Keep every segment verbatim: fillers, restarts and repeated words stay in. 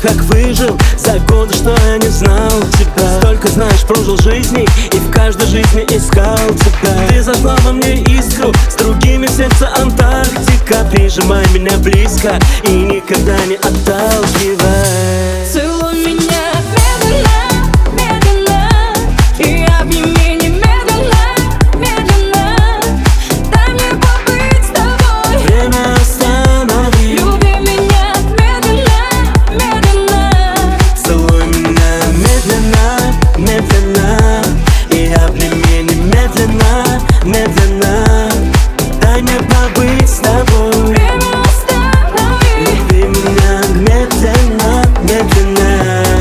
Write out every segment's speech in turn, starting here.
как выжил за годы, что я не знал тебя. Столько, знаешь, прожил жизней и в каждой жизни искал тебя. Ты зажгла во мне искру, с другими в сердце Антарктика. Прижимай меня близко и никогда не отталкивай. Целуй меня медленно, медленно, и обними немедленно, медленно. Дай мне побыть с тобой, Время останови. люби меня медленно, медленно. Целуй меня медленно, медленно, и обними немедленно, медленно. Дай мне побыть с тобой, Время останови. люби меня медленно, медленно.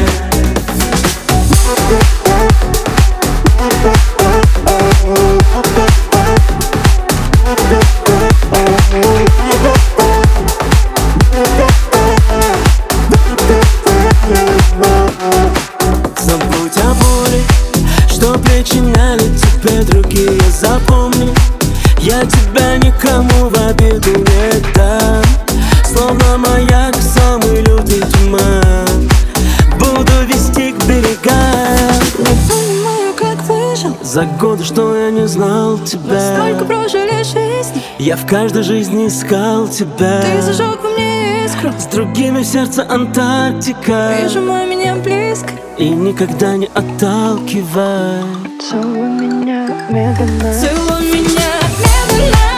Забудь о боли, что причиняли тебе другие. Запомни, я тебя никому в обиду не дам. Словно маяк в самый лютый туман буду вести к берегам. Не понимаю, как выжил, За годы, что я не знал тебя, столько прожили жизни. я в каждой жизни искал тебя. Ты зажег во мне искру, С другими в сердце Антарктика. прижимай меня близко. И никогда не отталкивай. Целуй меня медленно, целуй меня медленно.